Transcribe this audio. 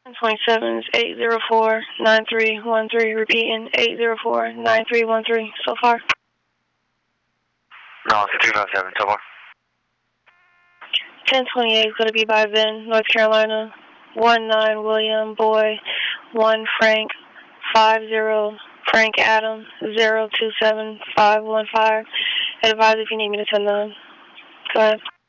27 is 804-9313. Repeating 804-9313. So far? No, it's 357. So far? 1028 is going to be by Ben, North Carolina. 19 William Boy 1 Frank 50 Frank Adam 027515. Advise if you need me to send them. Go ahead.